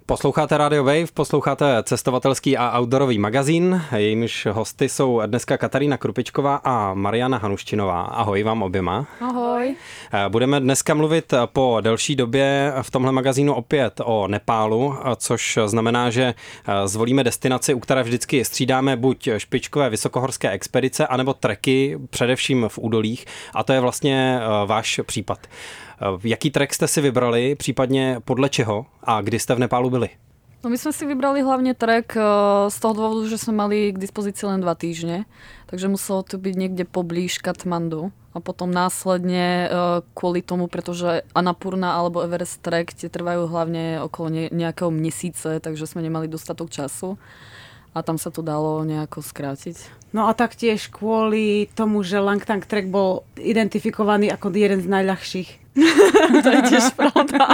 Posloucháte Radio Wave, posloucháte cestovatelský a outdoorový magazín. Jejímiž hosty jsou dneska Katarína Krupičková a Mariana Hanuščinová. Ahoj vám oběma. Ahoj. Budeme dneska mluvit po delší době v tomhle magazínu opět o Nepálu, což znamená, že zvolíme destinaci, u které vždycky střídáme buď špičkové vysokohorské expedice, anebo treky, především v údolích. A to je vlastně váš případ. Jaký trek jste si vybrali, případně podle čeho a kdy jste v Nepálu byli? No my sme si vybrali hlavne trek z toho dôvodu, že sme mali k dispozícii len 2 týždne, takže muselo to byť niekde poblíž Katmandu a potom následne kvôli tomu, pretože Annapurna alebo Everest trek tie trvajú hlavne okolo nejakého měsíce, takže sme nemali dostatok času a tam sa to dalo nejako skrátiť. No a taktiež kvôli tomu, že Langtang trek bol identifikovaný ako jeden z najľahších. To je tiež pravda.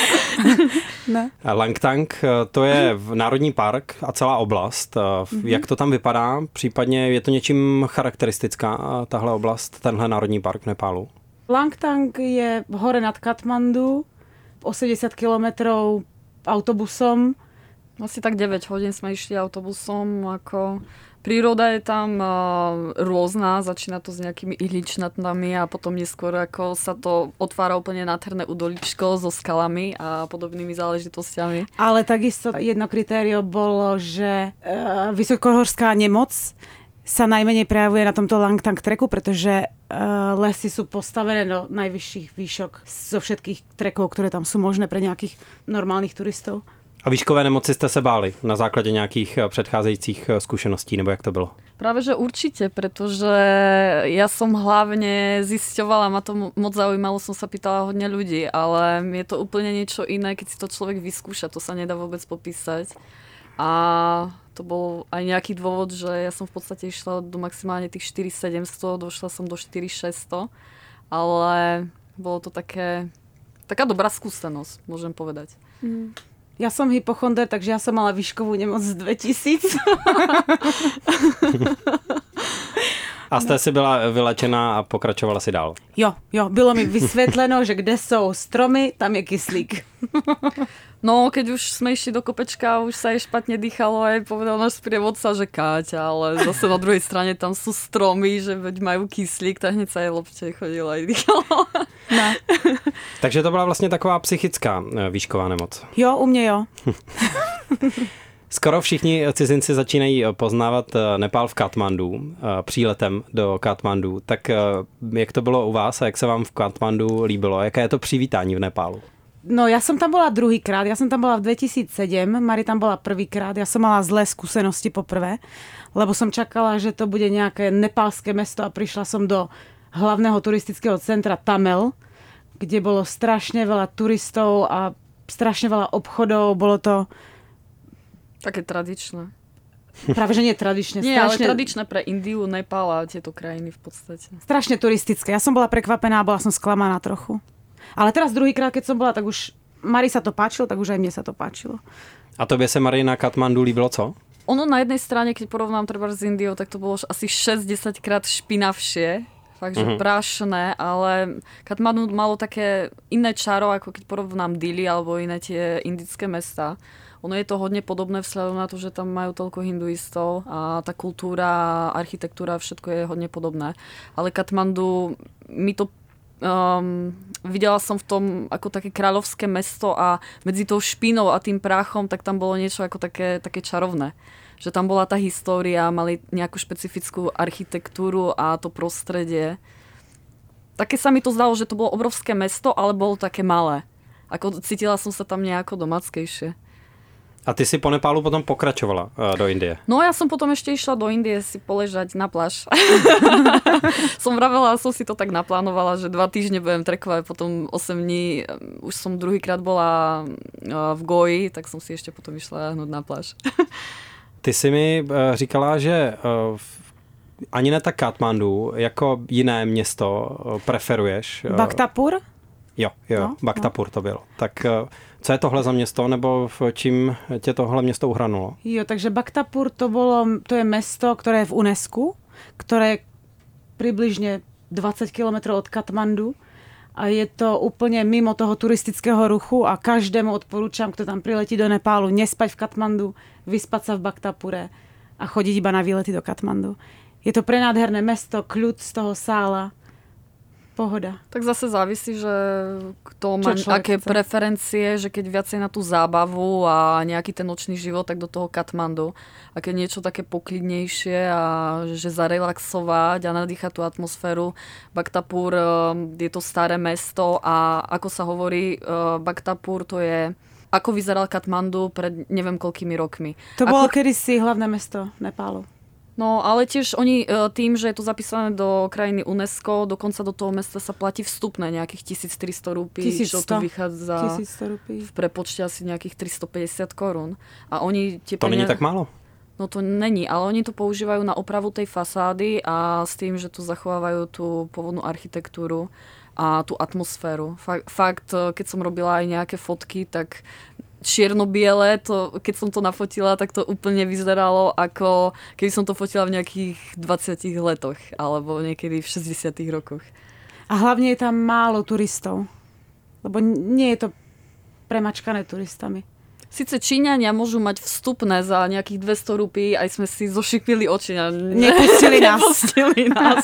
Ne. Langtang, to je národní park a celá oblast. Jak to tam vypadá? Případně je to něčím charakteristická tahle oblast, tenhle národní park v Nepálu? Langtang je hore nad Katmandu, 80 kilometrov autobusom. Asi tak 9 hodín sme išli autobusom, ako príroda je tam rôzna, začína to s nejakými ihličnatami a potom neskôr ako sa to otvára úplne nádherné údoličko so skalami a podobnými záležitostiami. Ale takisto jedno kritérium bolo, že vysokohorská nemoc sa najmenej prejavuje na tomto Langtang treku, pretože lesy sú postavené do najvyšších výšok zo všetkých trekov, ktoré tam sú možné pre nejakých normálnych turistov. A výškové nemoci jste se báli na základě nějakých předcházejících zkušeností, nebo jak to bylo? Práve, že určite, pretože ja som hlavne zisťovala, ma to moc zaujímalo, som sa pýtala hodne ľudí, ale je to úplne niečo iné, keď si to človek vyskúša, to sa nedá vôbec popísať. A to bol aj nejaký dôvod, že ja som v podstate išla do maximálne tých 4700, došla som do 4600, ale bolo to taká dobrá skúsenosť, môžem povedať. Ja som hypochonder, takže ja som mala výškovú nemoc z 2000. A jste si byla vylečená a pokračovala si dál? Jo, bylo mi vysvětleno, že kde jsou stromy, tam je kyslík. No, keď už sme išli do kopečka, už sa jej špatne dýchalo a jej povedal náš sprievodca, že Káťa, ale zase na druhej strane tam sú stromy, že veď majú kyslík, tak hneď sa jej lopte chodila a dýchalo. Ne. Takže to byla vlastně taková psychická výšková nemoc. Jo, u mě jo. Skoro všichni cizinci začínají poznávat Nepál v Katmandu, příletem do Katmandu. Tak jak to bylo u vás a jak se vám v Katmandu líbilo? Jaké je to přivítání v Nepálu? No ja som tam bola druhýkrát, ja som tam bola v 2007, Mari tam bola prvýkrát, ja som mala zlé skúsenosti poprvé, lebo som čakala, že to bude nejaké nepálske mesto a prišla som do hlavného turistického centra Tamel, kde bolo strašne veľa turistov a strašne veľa obchodov, bolo to také tradičné. Práve, že nie tradičné. Nie, ale tradičné pre Indiu, Nepál a tieto krajiny v podstate. Strašne turistické. Ja som bola prekvapená a bola som sklamaná trochu. Ale teraz druhýkrát, keď som bola, tak už Mari sa to páčilo, tak už aj mne sa to páčilo. A tobě se, Mari, na Katmandu líbilo co? Ono na jednej strane, keď porovnám treba s Indiou, tak to bolo asi 6-10 krát špinavšie. Fakt, že prášné, ale Katmandu malo také iné čaro, ako keď porovnám Dili alebo iné tie indické mesta. Ono je to hodne podobné vzhľadom na to, že tam majú toľko hinduistov a tá kultúra, architektúra, všetko je hodne podobné. Ale Katmandu mi to videla som v tom ako také kráľovské mesto a medzi tou špínou a tým práchom, tak tam bolo niečo ako také čarovné. Že tam bola tá história, mali nejakú špecifickú architektúru a to prostredie. Také sa mi to zdalo, že to bolo obrovské mesto, ale bolo také malé. Ako cítila som sa tam nejako domáckejšie. A ty si po Nepálu potom pokračovala do Indie? No ja som potom ešte išla do Indie si poležať na pláž. Som vravela, som si to tak naplánovala, že 2 týždne budem trekovať, potom 8 dní, už som druhýkrát bola v Goji, tak som si ešte potom išla hnúť na pláž. Ty si mi říkala, že ani ne tak Katmandu, jako jiné město preferuješ. Bhaktapur? Jo, Bhaktapur to bylo. Tak co je tohle za město, nebo v čím tě tohle město uhranulo? Jo, takže Bhaktapur to je mesto, ktoré je v UNESCO, ktoré je približne 20 km od Katmandu a je to úplne mimo toho turistického ruchu a každému odporúčam, kto tam priletí do Nepálu, nespať v Katmandu, vyspať sa v Bhaktapure a chodiť iba na výlety do Katmandu. Je to prenádherné mesto, kľud z toho sála, pohoda. Tak zase závisí, že kto má aké preferencie, že keď viacej na tú zábavu a nejaký ten nočný život, tak do toho Katmandu. A keď niečo také poklidnejšie a že zarelaxovať a nadýchať tú atmosféru. Bhaktapur je to staré mesto a ako sa hovorí, Bhaktapur to je ako vyzeral Katmandu pred neviem koľkými rokmi. To bolo kedysi hlavné mesto Nepálu. No, ale tiež oni tým, že je to zapísané do krajiny UNESCO, dokonca do toho mesta sa platí vstupné nejakých 1300 rupí, čo to vychádza v prepočte asi nejakých 350 korún. A oni to není tak málo? No to není, ale oni to používajú na opravu tej fasády a s tým, že tu zachovávajú tú pôvodnú architektúru a tú atmosféru. Fakt, keď som robila aj nejaké fotky, tak čierno-biele, keď som to nafotila, tak to úplne vyzeralo ako keby som to fotila v nejakých 20 letoch alebo niekedy v 60 rokoch. A hlavne je tam málo turistov, lebo nie je to premačkané turistami. Sice Číňania môžu mať vstupné za nejakých 200 rupí, aj sme si zošikvili oči. Nepustili nás. Nepustili nás.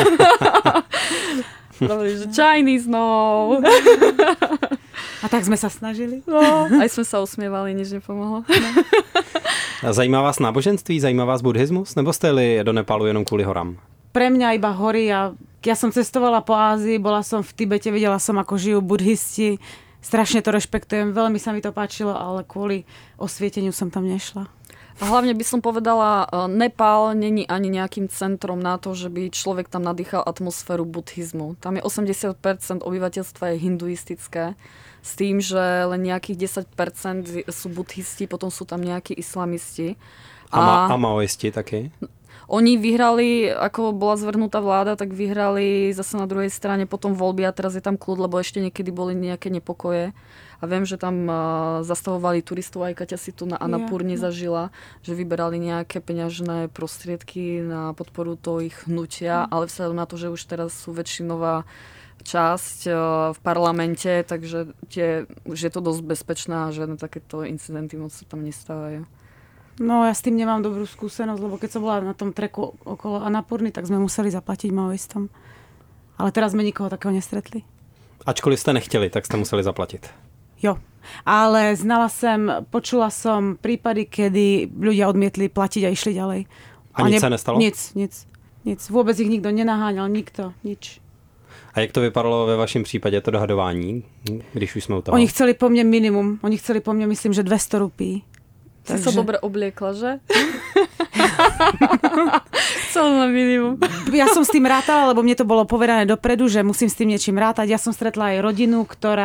Že Chinese, no. A tak sme sa snažili. No, aj sme sa usmievali, nič nepomohlo. Zajímá vás náboženství, zajímá vás buddhismus? Nebo jste jeli do Nepálu jenom kvůli horám? Pre mňa iba hory a ja som cestovala po Ázii, bola som v Tibete, videla som, ako žijú buddhisti. Strašne to rešpektujem, veľmi sa mi to páčilo, ale kvôli osvieteniu som tam nešla. A hlavne by som povedala, Nepál není ani nejakým centrom na to, že by človek tam nadýchal atmosféru buddhizmu. Tam je 80% obyvateľstva je hinduistické, s tým, že len nejakých 10% sú buddhisti, potom sú tam nejakí islamisti. A maoisti taky? Oni vyhrali, ako bola zvrhnutá vláda, tak vyhrali zase na druhej strane potom voľby a teraz je tam kľud, lebo ešte niekedy boli nejaké nepokoje. A viem, že tam zastavovali turistov, aj Kaťa si tu na Annapurni zažila, že vyberali nejaké peňažné prostriedky na podporu toho ich hnutia, ale vzhľadom na to, že už teraz sú väčšinová časť v parlamente, takže už je to dosť bezpečné a žiadne takéto incidenty moc sa tam nestávajú. No ja s tým nemám dobrú skúsenosť, lebo keď som bola na tom treku okolo Annapurny, tak sme museli zaplatiť maoistom. Ale teraz sme nikoho takého nestretli. Ačkoliv ste nechtěli, tak ste museli zaplatit. Jo, ale počula som prípady, kedy ľudia odmietli platiť a išli ďalej. A nic sa nestalo? Nic. Vôbec ich nikto nenaháňal, nič. A jak to vypadalo ve vašem případě, to dohadování, když už jsme u toho? Oni chceli po mne minimum. Oni chceli po mne, myslím, že 200 rupí. Si sa dobre obliekla, že? Chcel na minimum. Ja som s tým rátala, lebo mne to bolo povedané dopredu, že musím s tým niečím rátať. Ja som stretla aj rodinu,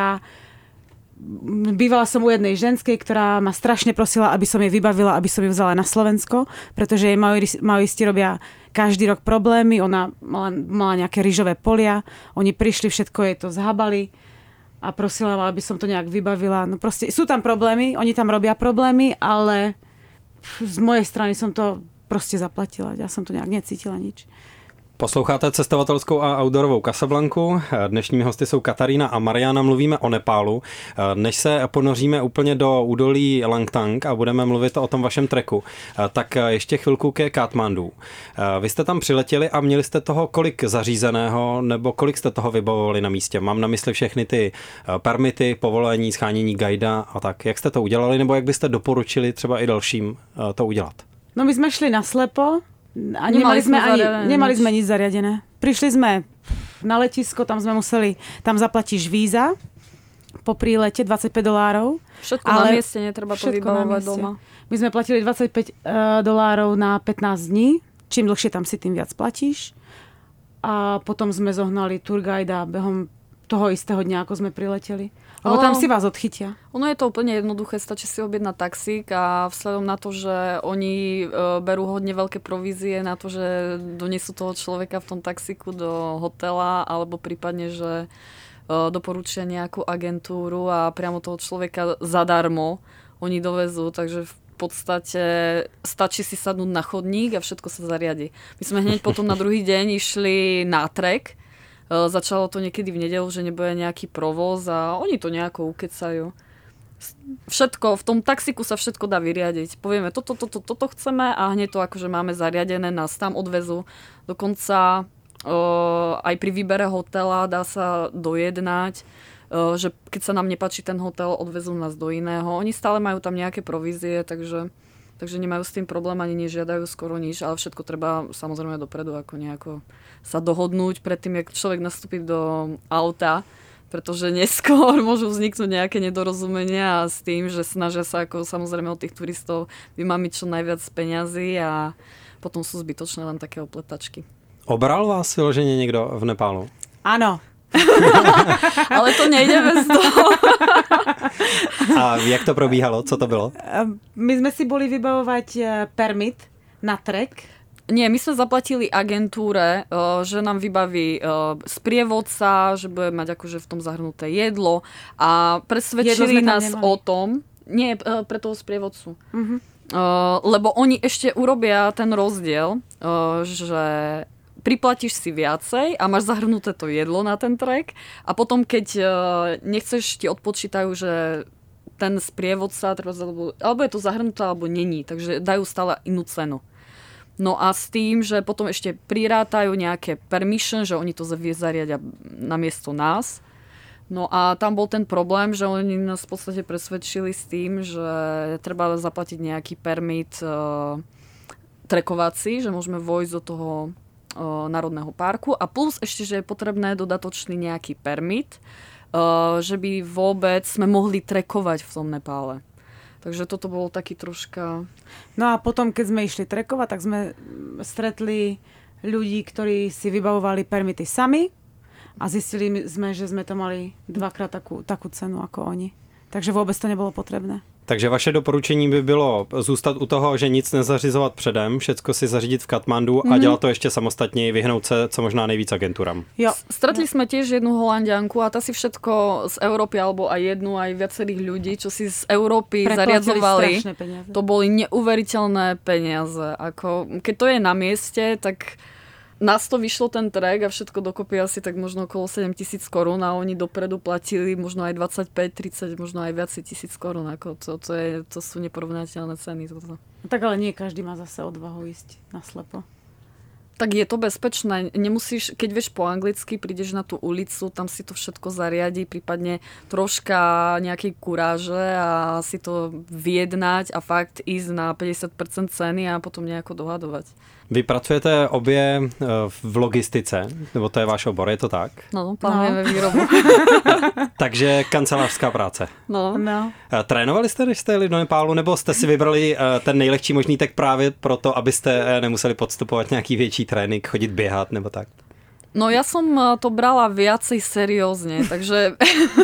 bývala som u jednej ženskej, ktorá ma strašne prosila, aby som jej vybavila, aby som ju vzala na Slovensko, pretože jej maoisti robia každý rok problémy. Ona mala nejaké rýžové polia, oni prišli, všetko jej to zhabali a prosila ma, aby som to nejak vybavila. No proste sú tam problémy, oni tam robia problémy, ale z mojej strany som to proste zaplatila. Ja som to nejak necítila nič. Posloucháte cestovatelskou a outdoorovou Casablanku. Dnešními hosty jsou Katarína a Mariana. Mluvíme o Nepálu. Než se ponoříme úplně do údolí Langtang a budeme mluvit o tom vašem treku, tak ještě chvilku ke Katmandu. Vy jste tam přiletěli a měli jste toho kolik zařízeného, nebo kolik jste toho vybavovali na místě? Mám na mysli všechny ty permity, povolení, schánění guida a tak. Jak jste to udělali, nebo jak byste doporučili třeba i dalším to udělat? No my sme šli naslepo. A nemali sme nič zariadené. Prišli sme na letisko, tam zaplatíš víza po prílete $25. Všetko na mieste, netreba to vybavovať doma. My sme platili $25 na 15 dní. Čím dlhšie tam si, tým viac platíš. A potom sme zohnali tourguida behom toho istého dňa, ako sme prileteli. Lebo tam si vás odchytia. Ono je to úplne jednoduché, stačí si objednať taxík a vzhľadom na to, že oni berú hodne veľké provízie na to, že donesú toho človeka v tom taxíku do hotela alebo prípadne, že doporučia nejakú agentúru a priamo toho človeka zadarmo oni dovezú, takže v podstate stačí si sadnúť na chodník a všetko sa zariadi. My sme hneď potom na druhý deň išli na trek Začalo to niekedy v nedeľu, že nebude nejaký provoz a oni to nejako ukecajú. Všetko, v tom taxiku sa všetko dá vyriadiť. Povieme, toto chceme a hneď to akože máme zariadené, nás tam odvezú. Dokonca aj pri výbere hotela dá sa dojednať, že keď sa nám nepáči ten hotel, odvezú nás do iného. Oni stále majú tam nejaké provízie, takže nemajú s tým problém, ani nežiadajú skoro nič, ale všetko treba samozrejme dopredu ako nejako sa dohodnúť predtým, jak človek nastúpi do auta, pretože neskôr môžu vzniknúť nejaké nedorozumenia a s tým, že snažia sa ako samozrejme od tých turistov vymamiť čo najviac peňazí a potom sú zbytočné len také opletačky. Obral vás vyloženě někdo v Nepálu? Áno. Ale to nejde bez toho. A jak to probíhalo? Co to bylo? My sme si boli vybavovať permit na trek. Nie, my sme zaplatili agentúre, že nám vybaví sprievodca, že bude mať akože v tom zahrnuté jedlo a presvedčili nás o tom, nie pre toho sprievodcu, lebo oni ešte urobia ten rozdiel, že priplatíš si viacej a máš zahrnuté to jedlo na ten trek a potom, keď nechceš, ti odpočítajú, že ten sprievodca, alebo je to zahrnuté, alebo není, takže dajú stále inú cenu. No a s tým, že potom ešte prirátajú nejaké permission, že oni to zariadia namiesto nás. No a tam bol ten problém, že oni nás v podstate presvedčili s tým, že treba zaplatiť nejaký permit trekovací, že môžeme vojsť do toho národného parku a plus ešte, že je potrebné dodatočný nejaký permit, že by vôbec sme mohli trekovať v tom Nepále. Takže toto bolo taký troška... No a potom, keď sme išli trekovať, tak sme stretli ľudí, ktorí si vybavovali permity sami a zistili sme, že sme to mali dvakrát takú cenu ako oni. Takže vôbec to nebolo potrebné. Takže vaše doporučení by bylo zůstat u toho, že nic nezařizovat předem, všecko si zařídit v Katmandu a dělat to ještě samostatně, vyhnout se co možná nejvíc agenturám. Jo. Stretli sme tiež jednu Holandianku a tá si všetko z Európy, alebo aj jednu, aj viacerých ľudí, čo si z Európy zariadzovali. To boli neuveriteľné peniaze. Ako, keď to je na mieste, tak nás to vyšlo ten trek a všetko dokopy asi tak možno okolo 7,000 korún a oni dopredu platili možno aj 25, 30, možno aj viac 1,000 korún. Ako to sú neporovnateľné ceny. Toto. Tak ale nie každý má zase odvahu ísť naslepo. Tak je to bezpečné. Nemusíš, keď vieš po anglicky, prídeš na tú ulicu, tam si to všetko zariadi, prípadne troška nejakej kuráže a si to vyjednať a fakt ísť na 50% ceny a potom nejako dohadovať. Vy pracujete obě v logistice, nebo to je váš obor, je to tak? No, plánujeme výrobu. Takže kancelářská práce. No. Trénovali jste, když jste jeli do Nepálu, nebo jste si vybrali ten nejlehčí možný tak právě proto, abyste nemuseli podstupovat nějaký větší trénink, chodit běhat nebo tak? No ja som to brala viacej seriózne, takže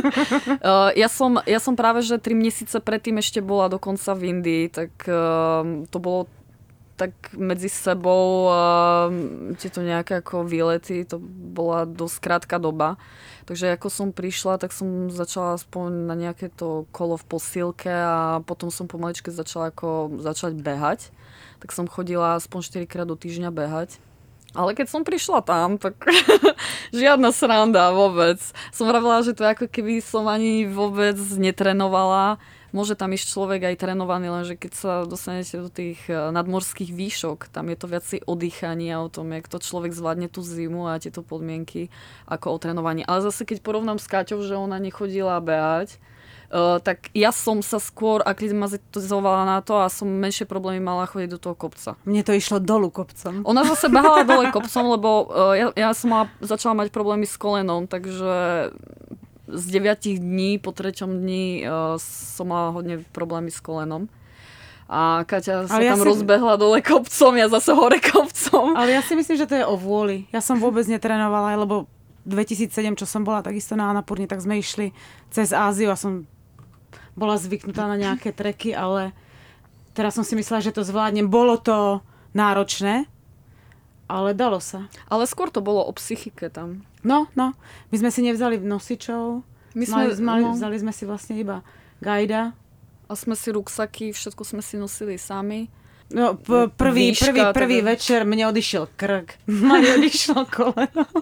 ja som práve, že 3 mesiace predtým ešte bola dokonca v Indii, tak to bolo tak medzi sebou tieto nejaké ako výlety, to bola dosť krátka doba. Takže ako som prišla, tak som začala aspoň na nejaké to kolo v posílke a potom som pomaličke začať behať. Tak som chodila aspoň 4-krát do týždňa behať. Ale keď som prišla tam, tak žiadna sranda vôbec. Som vravila, že to je ako keby som ani vôbec netrenovala. Môže tam ísť človek aj trénovaný, lenže keď sa dostanete do tých nadmorských výšok, tam je to viacej o dýchaní a o tom, jak to človek zvládne tú zimu a tieto podmienky ako o trénovaní. Ale zase keď porovnám s Káťou, že ona nechodila behať, tak ja som sa skôr aklimatizovala na to a som menšie problémy mala chodiť do toho kopca. Mne to išlo dolu kopcom. Ona zase behala dole kopcom, lebo ja som začala mať problémy s kolenom, takže z 9 dní po 3. dni som mala hodne problémy s kolenom. A Kaťa sa tam rozbehla dole kopcom, ja zase hore kopcom. Ale ja si myslím, že to je o vôli. Ja som vôbec netrénovala, lebo 2007, čo som bola takisto na Annapurni, tak sme išli cez Áziu a som bola zvyknutá na nejaké treky, ale teraz som si myslela, že to zvládnem. Bolo to náročné, ale dalo sa. Ale skôr to bolo o psychike tam. No. My sme si nevzali nosičov. Vzali sme si vlastne iba guida. A sme si ruksaky, všetko sme si nosili sami. No, prvý večer mne odišiel krk. Mne odišlo koleno.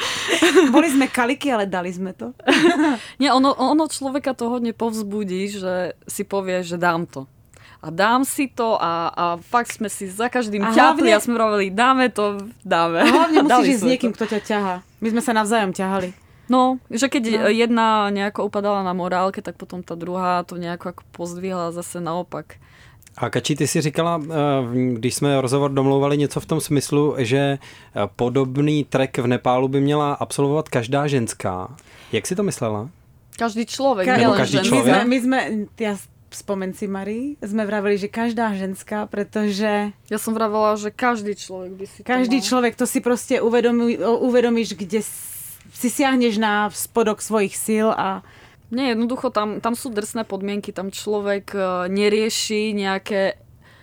Boli sme kaliky, ale dali sme to. Nie, ono človeka to hodne povzbudí, že si povie, že dám to. A dám si to a fakt sme si za každým ťapli a sme vraveli, dáme to, dáme. A hlavne musíš ísť s niekým, kto ťa ťahá. My sme sa navzájom ťahali. No, že keď jedna nejako upadala na morálke, tak potom tá druhá to nejako ako pozdvihla zase naopak. A Kači, ty si říkala, když jsme rozhovor domlouvali něco v tom smyslu, že podobný trek v Nepálu by měla absolvovat každá ženská. Jak si to myslela? Každý človek, Nebo každý človek? Ja spomen si, Mari, sme vraveli, že každá ženská, pretože... Ja som vravela, že každý človek by si to Každý mal. človek, to si proste uvedomíš, kde si siahneš na spodok svojich síl a... Nie, jednoducho tam sú drsné podmienky, tam človek nerieši nejaké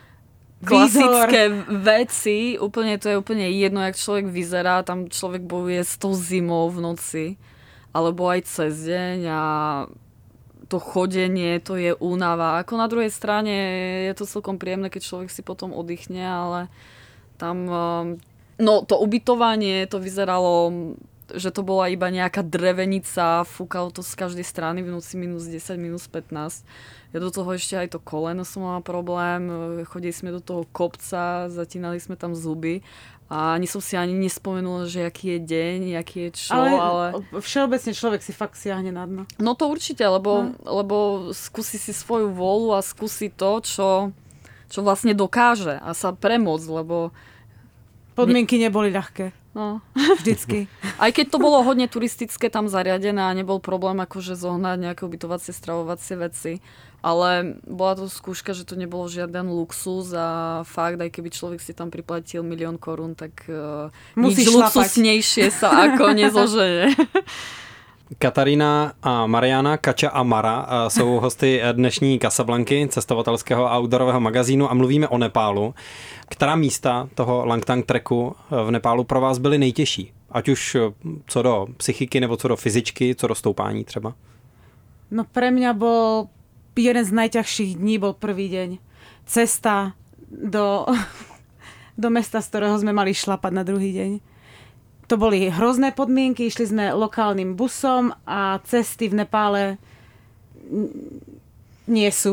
klasické veci, to je úplne jedno, jak človek vyzerá, tam človek bojuje s tou zimou v noci, alebo aj cez deň a to chodenie, to je únava. Ako na druhej strane je to celkom príjemné, keď človek si potom oddychne, ale tam to ubytovanie, to vyzeralo, že to bola iba nejaká drevenica, fúkalo to z každej strany v noci -10, -15. Ja do toho ešte aj to koleno som mala problém, chodili sme do toho kopca, zatínali sme tam zuby a ani som si nespomenula, že aký je deň, aký je čo, ale... Všeobecne človek si fakt siahne na dno. No to určite, lebo skúsi si svoju vôľu a skúsi to, čo vlastne dokáže a sa premôcť, lebo... Podmienky neboli ľahké. No. Vždycky. Aj keď to bolo hodne turistické tam zariadené a nebol problém akože zohnať nejaké ubytovacie, stravovacie veci, ale bola to skúška, že to nebolo žiaden luxus a fakt, aj keby človek si tam priplatil 1 000 000 korún, tak nič luxusnejšie sa ako nezožene. Katarína a Mariana, Kača a Mara jsou hosty dnešní Casablanky, cestovatelského a outdoorového magazínu a mluvíme o Nepálu. Která místa toho Langtang treku v Nepálu pro vás byly nejtěžší? Ať už co do psychiky, nebo co do fyzičky, co do stoupání třeba? No pre mňa bol jeden z najťažších dní, bol prvý deň. Cesta do mesta, z ktorého sme mali šlapať na druhý deň. To boli hrozné podmienky, išli sme lokálnym busom a cesty v Nepále nie sú.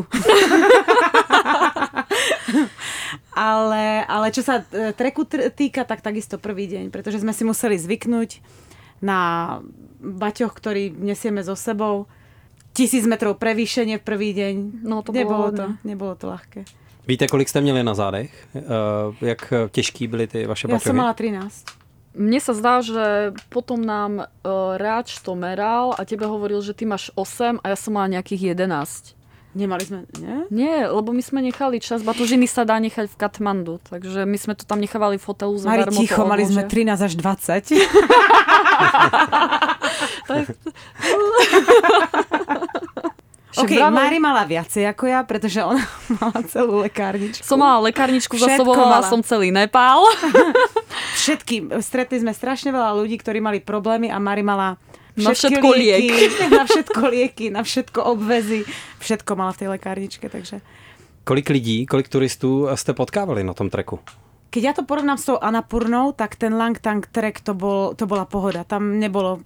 ale čo sa treku týka, tak takisto prvý deň, pretože sme si museli zvyknúť na baťoch, ktorý nesieme so sebou. 1000 metrov prevýšenie v prvý deň. No to nebolo to ľahké. Víte, kolik jste měli na zádech? Jak těžký byly ty vaše baťohy? Ja som mala 13. Mne sa zdá, že potom nám Ráč to meral a tebe hovoril, že ty máš 8 a ja som mala nejakých 11. Nemali sme, nie? Nie, lebo my sme nechali čas. Batožiny sa dá nechať v Katmandu, takže my sme to tam nechávali v hotelu za Mari, ticho, mali sme 13 až 20. Mari mala viacej ako ja, pretože ona mala celú lekárničku. Som mala lekárničku za sobou, mala som celý Nepál. Stretli sme strašne veľa ľudí, ktorí mali problémy a Mari mala na všetko lieky. Na všetko lieky, na všetko obvezy. Všetko mala v tej lekárničke, takže... Kolik lidí, kolik turistů jste potkávali na tom treku? Keď ja to porovnám s tou Annapurnou, tak ten Langtang trek to bola pohoda. Tam nebolo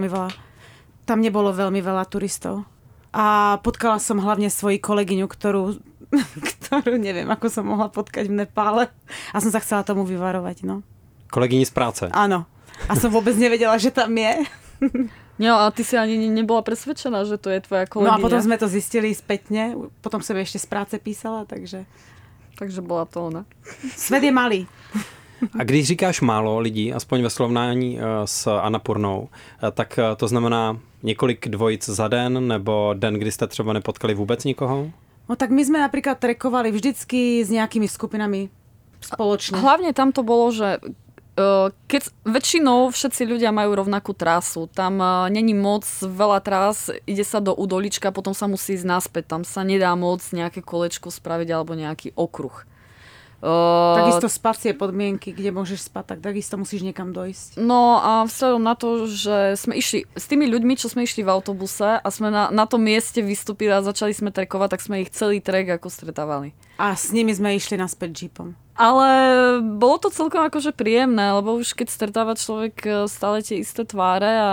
veľmi veľa turistov. A potkala som hlavne svoji kolegyňu, ktorú neviem, ako som mohla potkať v Nepále. A som sa chcela tomu vyvarovať, no. Kolegyni z práce? Áno. A som vôbec nevedela, že tam je. No a ty si ani nebola presvedčená, že to je tvoja kolegyňa. No a potom sme to zistili spätne. Potom som ešte z práce písala, takže... Takže bola to ona. Svet je malý. A když říkáš málo lidí, aspoň ve srovnání s Annapurnou, tak to znamená několik dvojic za den, nebo den, kdy jste třeba nepotkali vůbec nikoho? No tak my sme napríklad trekovali vždycky s nejakými skupinami spoločne. Hlavne tam to bolo, že keď väčšinou všetci ľudia majú rovnakú trasu, tam není moc veľa trás, ide sa do údolička, potom sa musí ísť naspäť, tam sa nedá moc nejaké kolečko spraviť alebo nejaký okruh. Takisto spacie podmienky, kde môžeš spať, tak takisto musíš niekam dojsť. No a vzhľadom na to, že sme išli s tými ľuďmi, čo sme išli v autobuse a sme na tom mieste vystúpili a začali sme trekovať, tak sme ich celý trek ako stretávali. A s nimi sme išli naspäť jeepom. Ale bolo to celkom akože príjemné, lebo už keď stretáva človek stále tie isté tváre a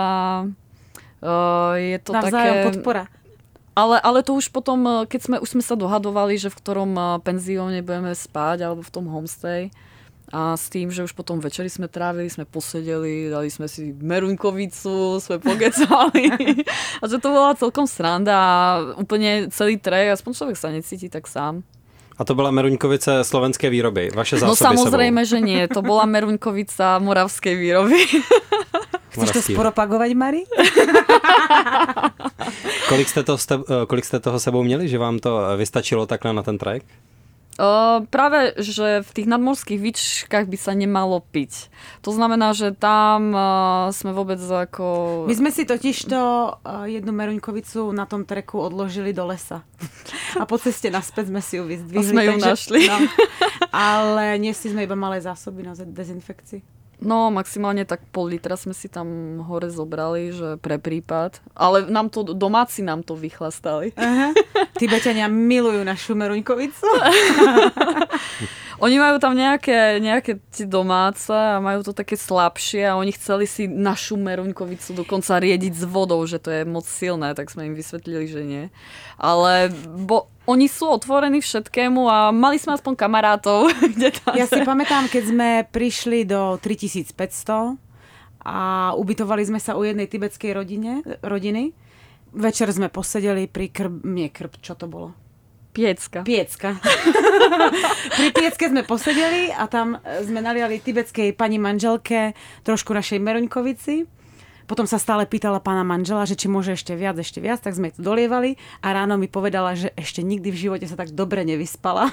je to navzájom také... podpora. Ale to už potom, keď už sme sa dohadovali, že v ktorom penzióne budeme spať, alebo v tom homestay. A s tým, že už potom večeri sme trávili, sme posedeli, dali sme si meruňkovicu, sme pogecali. A že to bola celkom sranda a úplne celý trek, aspoň človek sa necíti tak sám. A to byla meruňkovice slovenské výroby, vaše zásoby sebou? No samozrejme, sebou. Že nie. To bola meruňkovica moravskej výroby. Chceš to sporopagovať, Mari? Kolik jste toho sebou měli, že vám to vystačilo takhle na ten trek? Práve, že v tých nadmorských výškach by sa nemalo piť. To znamená, že tam sme vôbec ako... My sme si totižto jednu meruňkovicu na tom treku odložili do lesa. A po ceste naspäť sme si ju vyzdvihli. A sme ju našli. No, ale niesli sme iba malé zásoby na dezinfekcii. No, maximálne tak pol litra sme si tam hore zobrali, že pre prípad. Ale domáci nám to vychlastali. Aha. Tibetania milujú našu meruňkovicu. Oni majú tam nejaké tie domáce a majú to také slabšie a oni chceli si našu meruňkovicu dokonca riediť s vodou, že to je moc silné, tak sme im vysvetlili, že nie. Ale oni sú otvorení všetkému a mali sme aspoň kamarátov. Ja si pamätám, keď sme prišli do 3500 a ubytovali sme sa u jednej tibetskej rodiny. Večer sme posedeli pri čo to bolo? Piecka. Pri piecke sme posedeli a tam sme naliali tibetskej pani manželke trošku našej meruňkovici. Potom sa stále pýtala pána manžela, že či môže ešte viac, tak sme to dolievali a ráno mi povedala, že ešte nikdy v živote sa tak dobre nevyspala.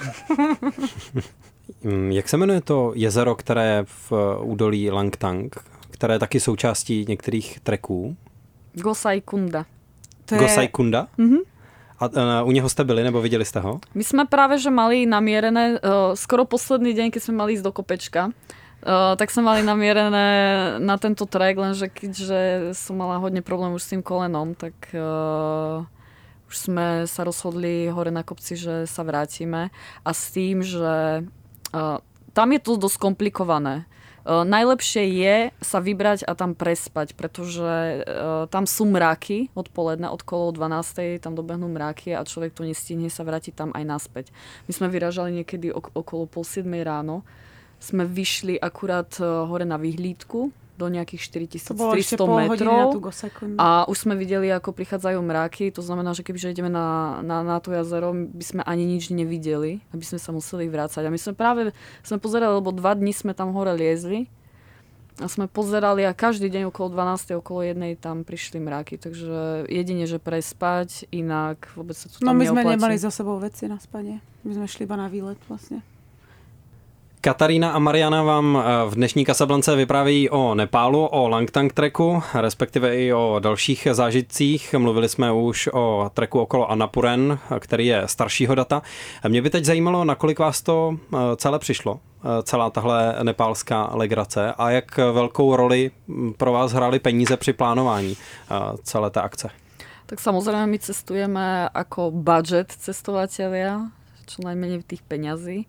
Jak se jmenuje to jezero, které je v údolí Langtang, které je taky součástí některých treků? Gosai Kunda. Gosai Kunda? Mhm. A u něho jste byli, nebo viděli jste ho? My sme práve, že mali namierené, skoro posledný deň, keď sme mali ísť do kopečka, tak sme mali namierené na tento trek, lenže keďže som mala hodne problém už s tým kolenom, tak už sme sa rozhodli hore na kopci, že sa vrátime. A s tým, že tam je to dosť komplikované. Najlepšie je sa vybrať a tam prespať, pretože tam sú mraky odpoledne, od okolo 12. tam dobehnú mraky a človek to nestihne sa vrátiť tam aj naspäť. My sme vyražali niekedy okolo 6:30 ráno. Sme vyšli akurát hore na vyhlídku do nejakých 4300 metrov a už sme videli, ako prichádzajú mraky. To znamená, že kebyže ideme na to jazero, by sme ani nič nevideli, aby sme sa museli vrácať. A my sme pozerali, lebo 2 dni sme tam hore liezli a sme pozerali a každý deň okolo 12. okolo 1. tam prišli mraky. Takže jedine, že prespať, inak vôbec sa tu tam neoplatí. No my sme nemali za sebou veci na spanie. My sme šli iba na výlet vlastne. Katarína a Mariana vám v dnešní Kasablance vyprávějí o Nepálu, o Langtang treku, respektive i o dalších zážitcích. Mluvili jsme už o treku okolo Annapurna, který je staršího data. Mě by teď zajímalo, nakolik vás to celé přišlo, celá tahle nepálská legrace a jak velkou roli pro vás hrály peníze při plánování celé té akce. Tak samozrejme my cestujeme ako budget cestovatelia, čo najmenej tých peňazí.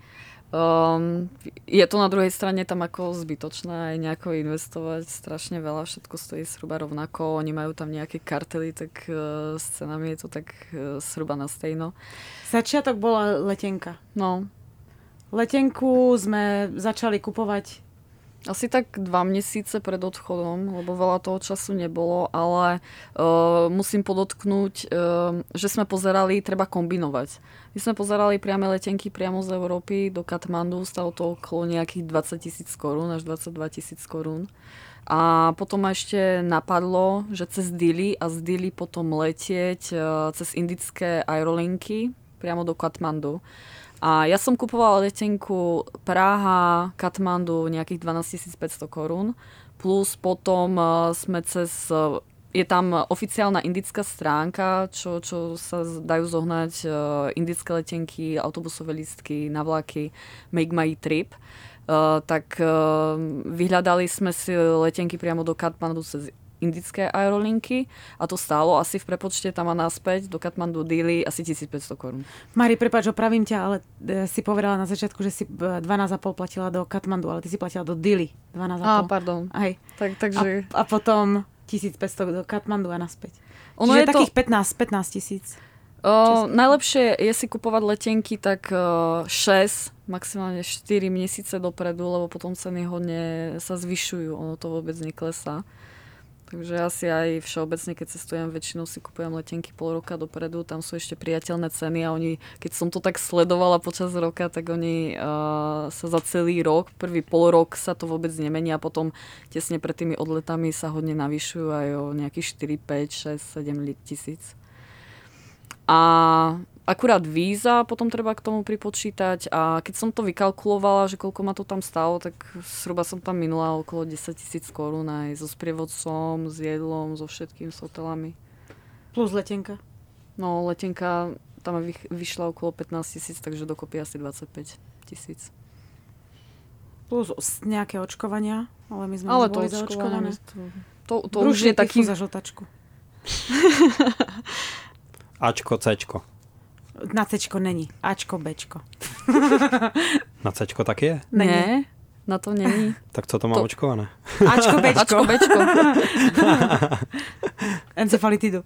Je to na druhej strane tam ako zbytočné aj nejako investovať strašne veľa, všetko stojí zhruba rovnako, oni majú tam nejaké kartely, tak s cenami je to tak zhruba na stejno. Začiatok bola letenka. No. Letenku sme začali kupovať asi tak 2 mesiace pred odchodom, lebo veľa toho času nebolo, ale musím podotknúť, že sme pozerali, treba kombinovať. My sme pozerali priame letenky priamo z Európy do Katmandu, stalo to okolo nejakých 20 000 korún až 22 000 korún. A potom ma ešte napadlo, že cez Dili a z Dili potom letieť cez indické aerolinky priamo do Katmandu. A ja som kupovala letenku Praha, Katmandu nejakých 12 500 korún, plus potom sme cez je tam oficiálna indická stránka, čo sa dajú zohnať indické letenky, autobusové lístky na vlaky, Make My Trip. Tak vyhľadali sme si letenky priamo do Katmandu cez indické aerolinky a to stálo asi v prepočte tam a naspäť do Katmandu Dili asi 1500 korún. Mari, prepáč, opravím ťa, ale si povedala na začiatku, že si 12,5 platila do Katmandu, ale ty si platila do Dili 12,5. Pardon. Hej. Takže... A potom 1500 do Katmandu a naspäť. Ono Čiže je takých 15 tisíc. Najlepšie je si kupovať letenky tak 6, maximálne 4 mesiace dopredu, lebo potom ceny hodne sa zvyšujú, ono to vôbec neklesá. Takže asi aj všeobecne, keď cestujem, väčšinou si kupujem letenky pol roka dopredu, tam sú ešte priateľné ceny a oni, keď som to tak sledovala počas roka, tak oni sa za celý rok, prvý pol rok sa to vôbec nemení a potom tesne pred tými odletami sa hodne navyšujú aj o nejakých 4, 5, 6, 7 tisíc. A akurát víza potom treba k tomu pripočítať a keď som to vykalkulovala, že koľko ma to tam stálo, tak zhruba som tam minula okolo 10 000 korún aj so sprievodcom, s jedlom, so všetkým, s hotelami. Plus letenka. No letenka tam vyšla okolo 15 000, takže dokopy asi 25 000. Plus nejaké očkovania, ale my sme ale boli zaočkované. To už je taký... za žltačku. Ačko, Cčko. Na Cčko není. Ačko, Bčko. Na Cčko tak je? Nie, na to není. Tak co to má očkované? Ačko, Bčko. Ačko, Bčko. Encefalitidu.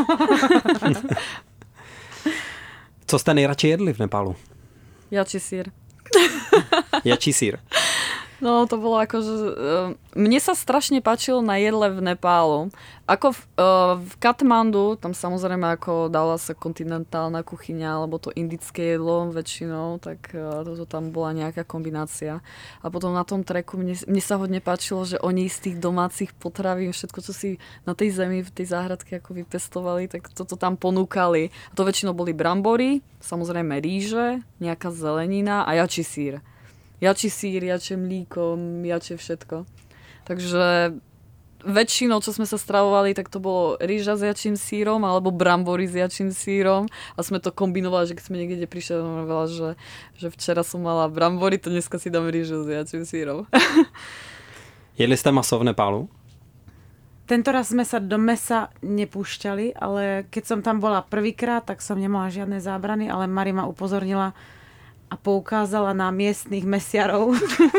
Co jste nejradši jedli v Nepálu? Jačí sír. Jačí sír. No, to bolo ako, že mne sa strašne páčilo na jedle v Nepálu. Ako v Katmandu, tam samozrejme ako dala sa kontinentálna kuchyňa, alebo to indické jedlo väčšinou, tak toto tam bola nejaká kombinácia. A potom na tom treku mne sa hodne páčilo, že oni z tých domácich potravín, všetko, čo si na tej zemi, v tej záhradke ako vypestovali, tak toto tam ponúkali. A to väčšinou boli brambory, samozrejme rýže, nejaká zelenina a jačí sír. Jačí sír, jačie mlíko, jačie všetko. Takže väčšinou, čo sme sa stravovali, tak to bolo rýža s jačím sírom alebo brambory s jačím sírom a sme to kombinovali, že keď sme niekde prišli, že včera som mala brambory, to dneska si dám rýžu s jačím sírom. Jedli ste maso v Nepálu? Tento raz sme sa do mesa nepúšťali, ale keď som tam bola prvýkrát, tak som nemala žiadne zábrany, ale Mari ma upozornila a poukázala na miestnych mesiarov.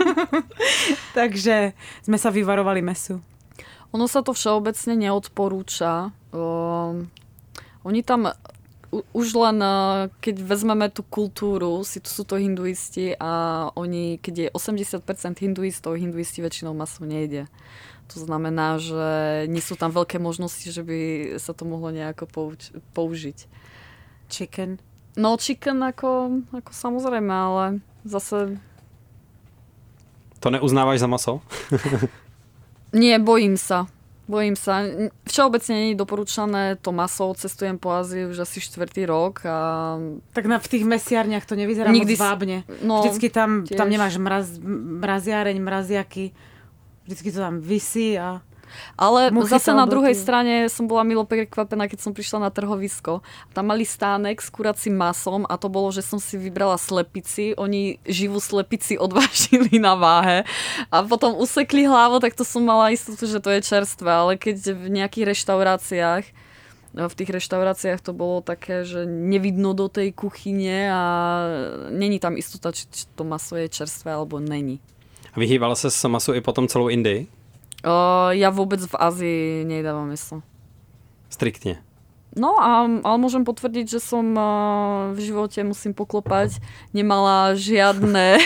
Takže sme sa vyvarovali mesu. Ono sa to všeobecne neodporúča. Oni tam už len, keď vezmeme tú kultúru, sú to hinduisti a oni, keď je 80% hinduistov, hinduisti väčšinou maso nejde. To znamená, že nie sú tam veľké možnosti, že by sa to mohlo nejako použiť. Chicken. No chicken ako samozrejme, ale zase... To neuznávaš za maso? Nie, bojím sa. Všeobecne nie je doporučané to maso. Cestujem po Ázii už asi 4. rok. A... Tak v tých mesiarniach to nevyzerá moc vábne. No, vždycky tam nemáš mraziareň, mraziaky. Vždycky to tam visí a... Ale zase na druhej strane som bola milo prekvapená, keď som prišla na trhovisko. Tam mali stánek s kuracím masom a to bolo, že som si vybrala slepici. Oni živú slepici odvážili na váhe a potom usekli hlavu, tak to som mala istotu, že to je čerstvé. Ale keď v nejakých reštauráciách, v tých reštauráciách to bolo také, že nevidno do tej kuchyne a není tam istota, či to maso je čerstvé alebo není. Vyhýbala sa masu i potom celou Indii? Ja vôbec v Ázii nejedávam meso. Striktne. No, ale môžem potvrdiť, že som v živote, musím poklopať, nemala žiadne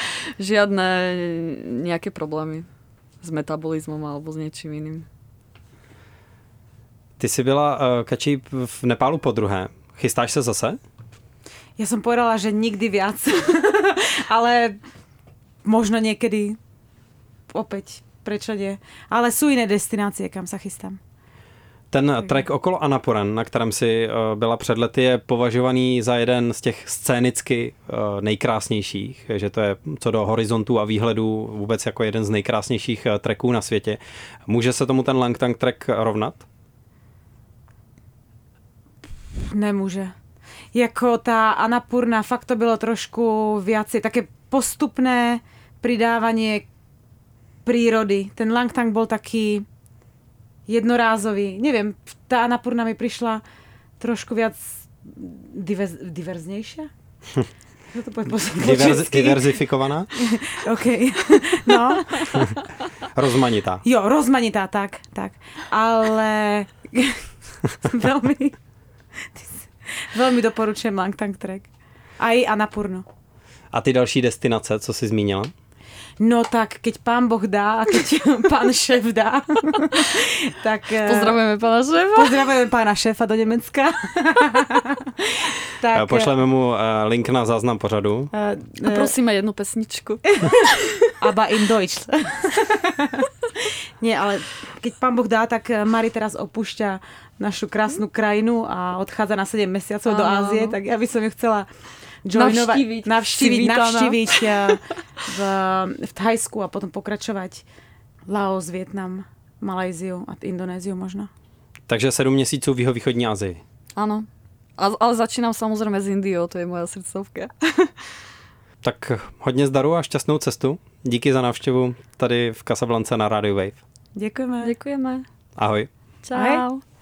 nejaké problémy s metabolizmom alebo s niečím iným. Ty si byla, Kačí, v Nepálu podruhé. Chystáš sa zase? Ja som povedala, že nikdy viac. Ale možno niekedy opäť. Prečo nie? Ale sú iné destinácie, kam sa chystám. Ten trek okolo Annapurny, na kterém si byla před lety, je považovaný za jeden z těch scénicky nejkrásnějších, že to je co do horizontu a výhledu vůbec jako jeden z nejkrásnějších treků na světě. Může se tomu ten Langtang trek rovnat? Nemůže. Jako ta Annapurna, fakt to bylo trošku viacej, také postupné pridávanie prírody. Ten Langtang bol taký jednorázový. Neviem, tá Annapurna mi prišla trošku viac diverznejšia. Diverzifikovaná? OK. No. Rozmanitá. Jo, rozmanitá, tak. Ale veľmi doporučujem Langtang Trek. Aj Annapurnu. A ty další destinace, co jsi zmínila? No tak, keď pán Boh dá a keď pán šéf dá, tak... Pozdravujeme pána šéfa. Pozdravujeme pána šéfa do Nemecka. Tak, pošleme mu link na záznam pořadu. A prosíme jednu pesničku. Aber in Deutsch. Nie, ale keď pán Boh dá, tak Mari teraz opúšťa našu krásnu krajinu a odchádza na 7 mesiacov do Ázie, tak ja by som ju chcela navštíviť v Thajsku a potom pokračovať Laos, Vietnam, Malajziu a Indonéziu možno. Takže 7 měsíců v jihovýchodní Asii. Áno. Ale začínám samozrejme s Indiou, to je moja srdcovka. Tak hodně zdaru a šťastnou cestu. Díky za návštěvu tady v Casablance na Radio Wave. Děkujeme. Děkujeme. Ahoj. Čau. Ahoj.